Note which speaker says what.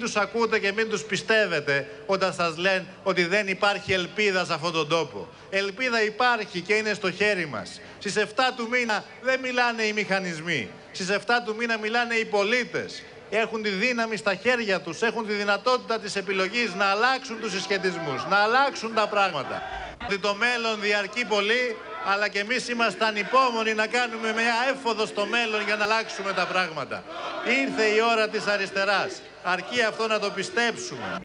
Speaker 1: τους ακούτε και μην τους πιστεύετε όταν σας λένε ότι δεν υπάρχει ελπίδα σε αυτόν τον τόπο. Ελπίδα υπάρχει και είναι στο χέρι μας. Στις 7 του μήνα δεν μιλάνε οι μηχανισμοί. Στις 7 του μήνα μιλάνε οι πολίτες. Έχουν τη δύναμη στα χέρια τους, έχουν τη δυνατότητα της επιλογής να αλλάξουν τους συσχετισμούς, να αλλάξουν τα πράγματα. Ότι το μέλλον διαρκεί πολύ, αλλά και εμείς ήμασταν υπόμονοι να κάνουμε μια έφοδο στο μέλλον για να αλλάξουμε τα πράγματα. Ήρθε η ώρα της αριστεράς. Αρκεί αυτό να το πιστέψουμε.